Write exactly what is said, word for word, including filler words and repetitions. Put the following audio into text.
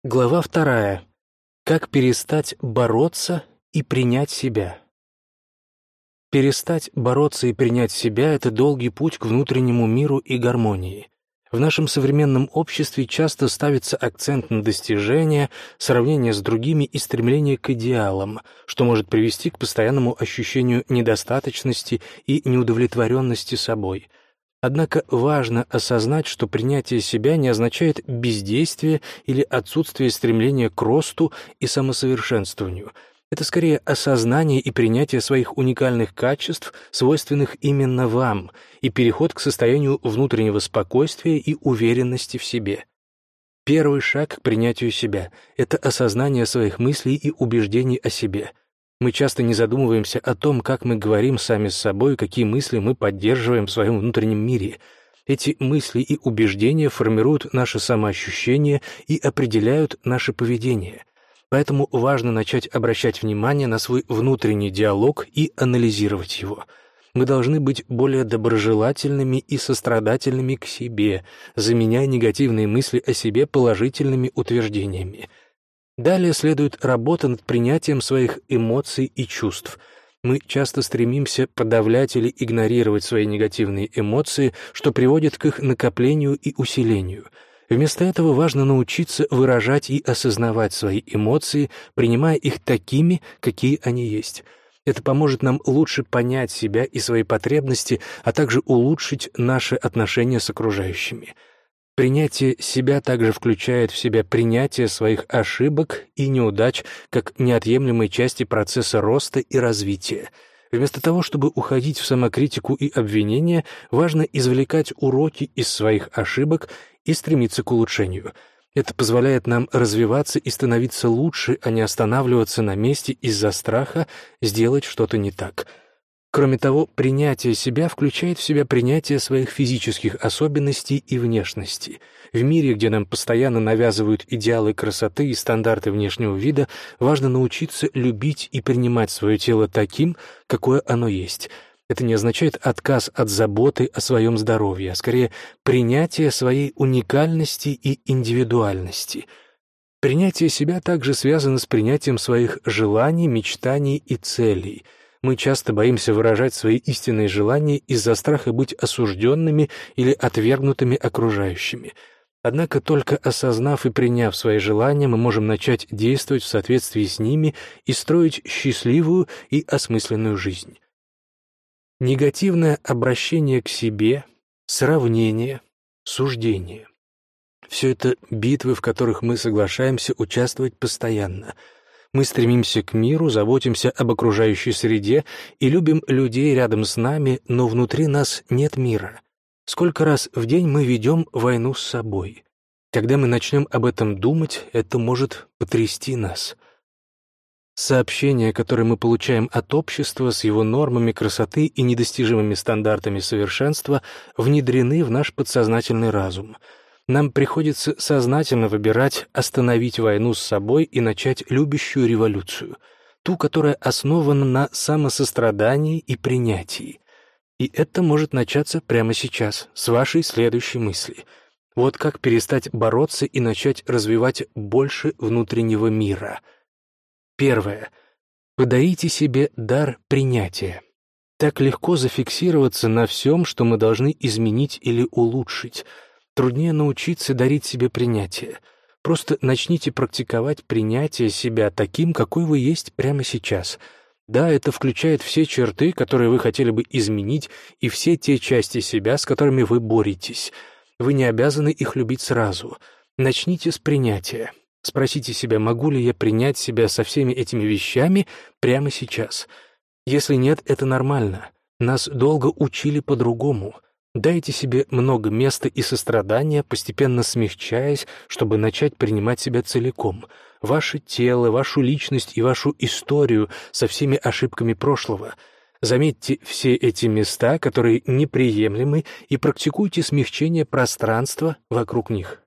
Глава вторая. Как перестать бороться и принять себя. Перестать бороться и принять себя — это долгий путь к внутреннему миру и гармонии. В нашем современном обществе часто ставится акцент на достижения, сравнение с другими и стремление к идеалам, что может привести к постоянному ощущению недостаточности и неудовлетворенности собой. Однако важно осознать, что принятие себя не означает бездействие или отсутствие стремления к росту и самосовершенствованию. Это скорее осознание и принятие своих уникальных качеств, свойственных именно вам, и переход к состоянию внутреннего спокойствия и уверенности в себе. Первый шаг к принятию себя — это осознание своих мыслей и убеждений о себе. Мы часто не задумываемся о том, как мы говорим сами с собой, какие мысли мы поддерживаем в своем внутреннем мире. Эти мысли и убеждения формируют наше самоощущение и определяют наше поведение. Поэтому важно начать обращать внимание на свой внутренний диалог и анализировать его. Мы должны быть более доброжелательными и сострадательными к себе, заменяя негативные мысли о себе положительными утверждениями. Далее следует работа над принятием своих эмоций и чувств. Мы часто стремимся подавлять или игнорировать свои негативные эмоции, что приводит к их накоплению и усилению. Вместо этого важно научиться выражать и осознавать свои эмоции, принимая их такими, какие они есть. Это поможет нам лучше понять себя и свои потребности, а также улучшить наши отношения с окружающими. Принятие себя также включает в себя принятие своих ошибок и неудач как неотъемлемой части процесса роста и развития. Вместо того, чтобы уходить в самокритику и обвинения, важно извлекать уроки из своих ошибок и стремиться к улучшению. Это позволяет нам развиваться и становиться лучше, а не останавливаться на месте из-за страха сделать что-то не так. Кроме того, принятие себя включает в себя принятие своих физических особенностей и внешности. В мире, где нам постоянно навязывают идеалы красоты и стандарты внешнего вида, важно научиться любить и принимать свое тело таким, какое оно есть. Это не означает отказ от заботы о своем здоровье, а скорее принятие своей уникальности и индивидуальности. Принятие себя также связано с принятием своих желаний, мечтаний и целей. Мы часто боимся выражать свои истинные желания из-за страха быть осужденными или отвергнутыми окружающими. Однако только осознав и приняв свои желания, мы можем начать действовать в соответствии с ними и строить счастливую и осмысленную жизнь. Негативное обращение к себе, сравнение, суждение — все это битвы, в которых мы соглашаемся участвовать постоянно. Мы стремимся к миру, заботимся об окружающей среде и любим людей рядом с нами, но внутри нас нет мира. Сколько раз в день мы ведем войну с собой? Когда мы начнем об этом думать, это может потрясти нас. Сообщения, которые мы получаем от общества с его нормами красоты и недостижимыми стандартами совершенства, внедрены в наш подсознательный разум. Нам приходится сознательно выбирать остановить войну с собой и начать любящую революцию, ту, которая основана на самосострадании и принятии. И это может начаться прямо сейчас, с вашей следующей мысли. Вот как перестать бороться и начать развивать больше внутреннего мира. Первое. Подарите себе дар принятия. Так легко зафиксироваться на всем, что мы должны изменить или улучшить. Труднее научиться дарить себе принятие. Просто начните практиковать принятие себя таким, какой вы есть прямо сейчас. Да, это включает все черты, которые вы хотели бы изменить, и все те части себя, с которыми вы боретесь. Вы не обязаны их любить сразу. Начните с принятия. Спросите себя, могу ли я принять себя со всеми этими вещами прямо сейчас. Если нет, это нормально. Нас долго учили по-другому. Дайте себе много места и сострадания, постепенно смягчаясь, чтобы начать принимать себя целиком. Ваше тело, вашу личность и вашу историю со всеми ошибками прошлого. Заметьте все эти места, которые неприемлемы, и практикуйте смягчение пространства вокруг них.